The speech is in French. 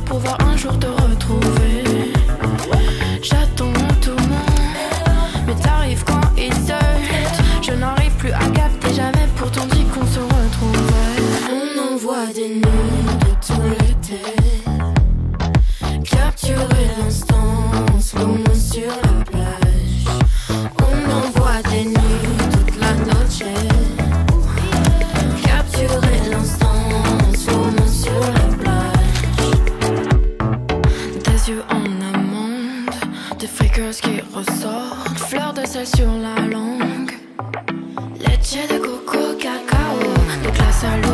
pour voir un jour te retrouver. J'attends tout le monde, mais t'arrives quand il saute. Je n'arrive plus à capter, j'avais pourtant dit qu'on se retrouvait. On envoie des nudes de tout l'été, capturer l'instant, slow-mo sur la plage. On envoie des nudes toute la noche, capturer l'instant, slow-mo sur la plage. Des yeux en amande, des freakers qui ressortent, fleurs de sel sur la langue, leche de coco, cacao, de glace à l'eau.